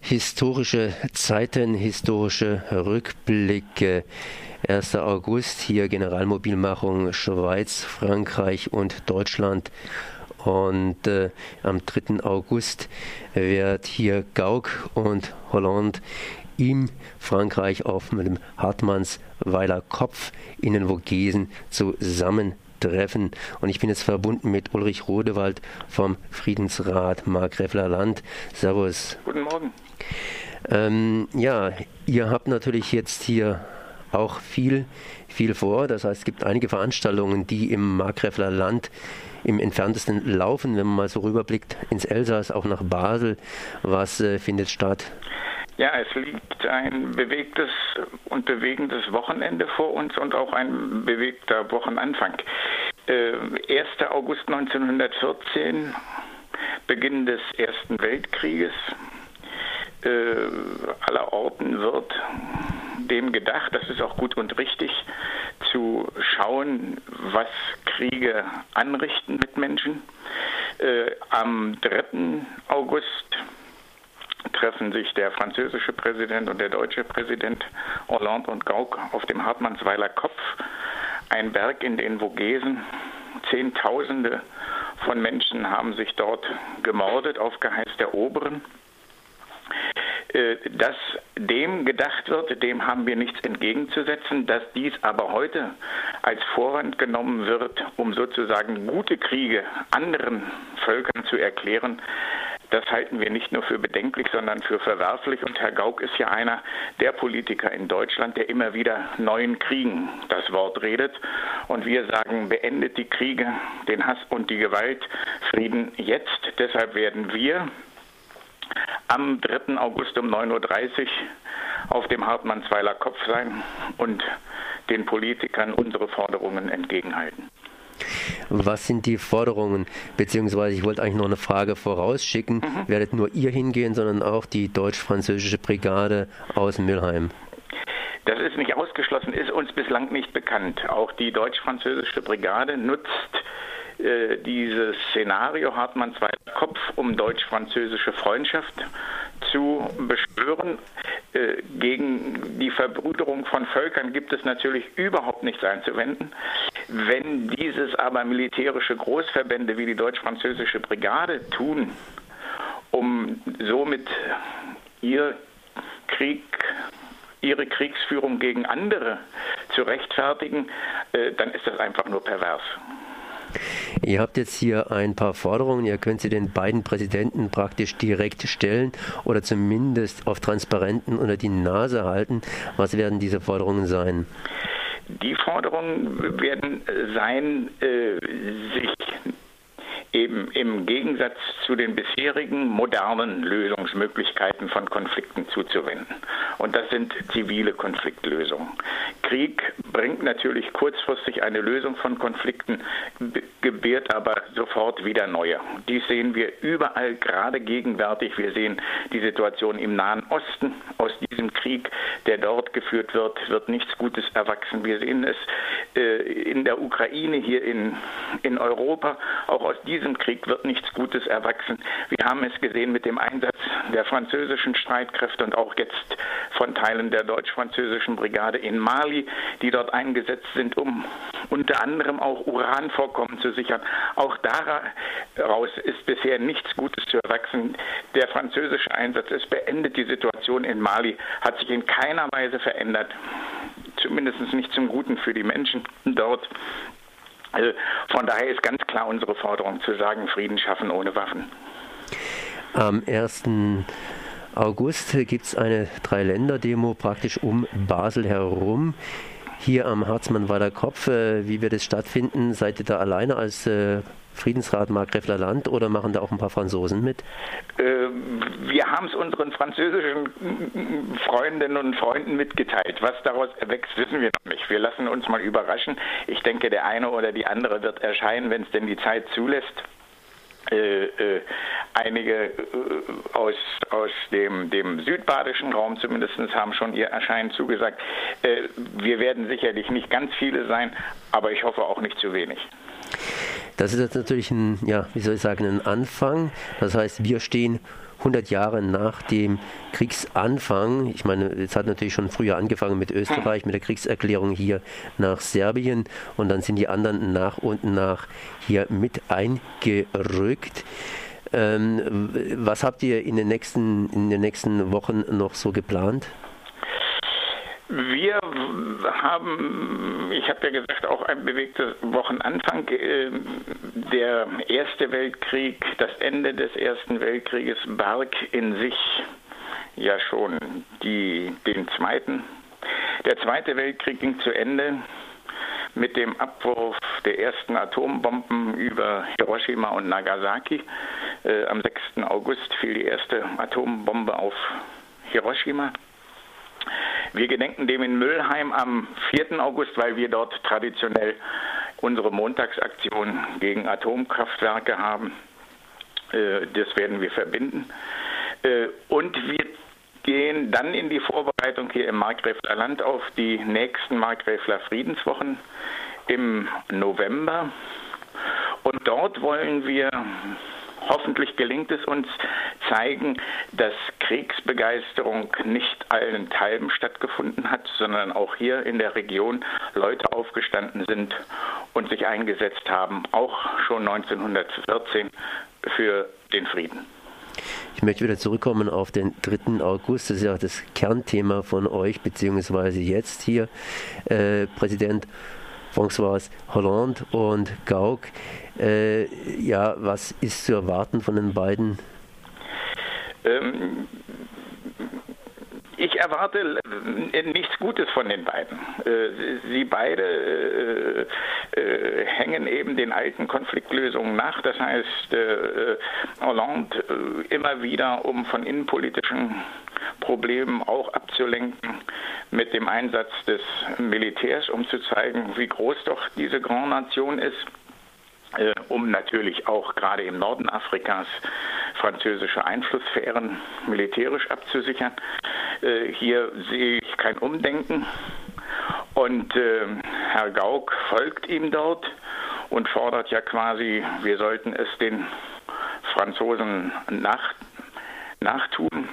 Historische Zeiten, historische Rückblicke. 1. August, hier Generalmobilmachung Schweiz, Frankreich und Deutschland. Und am 3. August wird hier Gauck und Hollande in Frankreich auf dem Hartmannsweiler Kopf in den Vogesen zusammentreffen. Und ich bin jetzt verbunden mit Ulrich Rodewald vom Friedensrat Markgräfler Land. Servus. Guten Morgen. Ja, ihr habt natürlich jetzt hier auch viel vor. Das heißt, es gibt einige Veranstaltungen, die im Markgräfler Land im entferntesten laufen, wenn man mal so rüberblickt ins Elsass, auch nach Basel. Was findet statt? Ja, es liegt ein bewegtes und bewegendes Wochenende vor uns und auch ein bewegter Wochenanfang. 1. August 1914, Beginn des Ersten Weltkrieges. Aller Orten wird dem gedacht, das ist auch gut und richtig, zu schauen, was Kriege anrichten mit Menschen. Am 3. August treffen sich der französische Präsident und der deutsche Präsident Hollande und Gauck auf dem Hartmannsweiler Kopf, ein Berg in den Vogesen. Zehntausende von Menschen haben sich dort gemordet auf Geheiß der Oberen. Dass dem gedacht wird, dem haben wir nichts entgegenzusetzen. Dass dies aber heute als Vorwand genommen wird, um sozusagen gute Kriege anderen Völkern zu erklären, das halten wir nicht nur für bedenklich, sondern für verwerflich. Und Herr Gauck ist ja einer der Politiker in Deutschland, der immer wieder neuen Kriegen das Wort redet. Und wir sagen, beendet die Kriege, den Hass und die Gewalt, Frieden jetzt. Deshalb werden wir am 3. August um 9.30 Uhr auf dem Hartmannsweiler Kopf sein und den Politikern unsere Forderungen entgegenhalten. Was sind die Forderungen? Beziehungsweise ich wollte eigentlich noch eine Frage vorausschicken. Werdet nur ihr hingehen, sondern auch die deutsch-französische Brigade aus Mülheim? Das ist nicht ausgeschlossen, ist uns bislang nicht bekannt. Auch die deutsch-französische Brigade nutzt dieses Szenario Hartmannsweiler Kopf, um deutsch-französische Freundschaft zu beschwören. Gegen die Verbrüderung von Völkern gibt es natürlich überhaupt nichts einzuwenden. Wenn dieses aber militärische Großverbände wie die deutsch-französische Brigade tun, um somit ihre Kriegsführung gegen andere zu rechtfertigen, dann ist das einfach nur pervers. Ihr habt jetzt hier ein paar Forderungen, ihr könnt sie den beiden Präsidenten praktisch direkt stellen oder zumindest auf Transparenten unter die Nase halten. Was werden diese Forderungen sein? Die Forderungen werden sein, sich eben im Gegensatz zu den bisherigen modernen Lösungsmöglichkeiten von Konflikten zuzuwenden. Und das sind zivile Konfliktlösungen. Krieg bringt natürlich kurzfristig eine Lösung von Konflikten, gebiert aber sofort wieder neue. Dies sehen wir überall, gerade gegenwärtig. Wir sehen die Situation im Nahen Osten. Aus diesem Krieg, der dort geführt wird nichts Gutes erwachsen. Wir sehen es in der Ukraine, hier in Europa. Auch aus diesem Krieg wird nichts Gutes erwachsen. Wir haben es gesehen mit dem Einsatz der französischen Streitkräfte und auch jetzt von Teilen der deutsch-französischen Brigade in Mali, die dort eingesetzt sind, um unter anderem auch Uranvorkommen zu sichern. Auch daraus ist bisher nichts Gutes zu erwachsen. Der französische Einsatz ist beendet. Die Situation in Mali hat sich in keiner Weise verändert. Zumindest nicht zum Guten für die Menschen dort. Also von daher ist ganz klar unsere Forderung zu sagen, Frieden schaffen ohne Waffen. Am 1. August gibt es eine Drei-Länder-Demo praktisch um Basel herum. Hier am Hartmannsweiler Kopf, wie wird es stattfinden? Seid ihr da alleine als Friedensrat Markgräfler Land oder machen da auch ein paar Franzosen mit? Wir haben es unseren französischen Freundinnen und Freunden mitgeteilt. Was daraus erwächst, wissen wir noch nicht. Wir lassen uns mal überraschen. Ich denke, der eine oder die andere wird erscheinen, wenn es denn die Zeit zulässt. Einige aus dem südbadischen Raum zumindest haben schon ihr Erscheinen zugesagt. Wir werden sicherlich nicht ganz viele sein, aber ich hoffe auch nicht zu wenig. Das ist jetzt natürlich ein, ja, wie soll ich sagen, ein Anfang. Das heißt, wir stehen 100 Jahre nach dem Kriegsanfang. Ich meine, es hat natürlich schon früher angefangen mit Österreich, mit der Kriegserklärung hier nach Serbien, und dann sind die anderen nach und nach hier mit eingerückt. Was habt ihr in den nächsten Wochen noch so geplant? Wir haben, ich habe ja gesagt, auch ein bewegter Wochenanfang. Der Erste Weltkrieg, das Ende des Ersten Weltkrieges barg in sich ja schon den Zweiten. Der Zweite Weltkrieg ging zu Ende mit dem Abwurf der ersten Atombomben über Hiroshima und Nagasaki. Am 6. August fiel die erste Atombombe auf Hiroshima. Wir gedenken dem in Mülheim am 4. August, weil wir dort traditionell unsere Montagsaktion gegen Atomkraftwerke haben. Das werden wir verbinden. Und wir gehen dann in die Vorbereitung hier im Markgräfler Land auf die nächsten Markgräfler Friedenswochen im November. Und dort wollen wir, hoffentlich gelingt es uns, zeigen, dass Kriegsbegeisterung nicht allenthalben stattgefunden hat, sondern auch hier in der Region Leute aufgestanden sind und sich eingesetzt haben, auch schon 1914 für den Frieden. Ich möchte wieder zurückkommen auf den 3. August. Das ist ja das Kernthema von euch, beziehungsweise jetzt hier Präsident François Hollande und Gauck. Ja, was ist zu erwarten von den beiden? Ich erwarte nichts Gutes von den beiden. Sie beide hängen eben den alten Konfliktlösungen nach. Das heißt, Hollande immer wieder, um von innenpolitischen Problemen auch abzulenken, mit dem Einsatz des Militärs, um zu zeigen, wie groß doch diese Grand Nation ist, um natürlich auch gerade im Norden Afrikas französische Einflusssphären militärisch abzusichern. Hier sehe ich kein Umdenken, und Herr Gauck folgt ihm dort und fordert ja quasi, wir sollten es den Franzosen nachtun.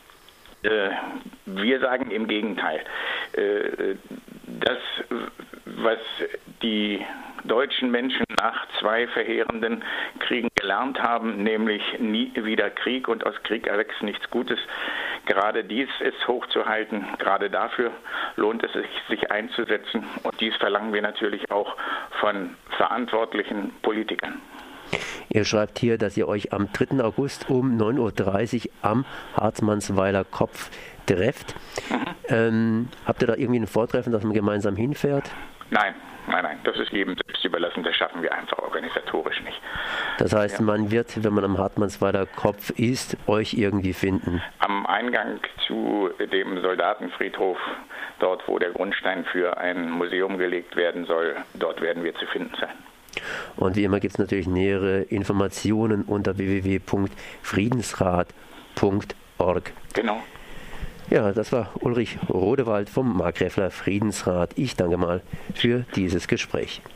Wir sagen im Gegenteil. Das, was die deutschen Menschen nach 2 verheerenden Kriegen gelernt haben, nämlich nie wieder Krieg und aus Krieg erwächst nichts Gutes, gerade dies ist hochzuhalten. Gerade dafür lohnt es sich einzusetzen, und dies verlangen wir natürlich auch von verantwortlichen Politikern. Ihr schreibt hier, dass ihr euch am 3. August um 9.30 Uhr am Hartmannsweiler Kopf trefft. Habt ihr da irgendwie ein Vortreffen, dass man gemeinsam hinfährt? Nein, das ist jedem selbst überlassen, das schaffen wir einfach organisatorisch nicht. Das heißt, man wird, wenn man am Hartmannsweiler Kopf ist, euch irgendwie finden? Am Eingang zu dem Soldatenfriedhof, dort wo der Grundstein für ein Museum gelegt werden soll, dort werden wir zu finden sein. Und wie immer gibt es natürlich nähere Informationen unter www.friedensrat.org. Genau. Ja, das war Ulrich Rodewald vom Markgräfler Friedensrat. Ich danke mal für dieses Gespräch.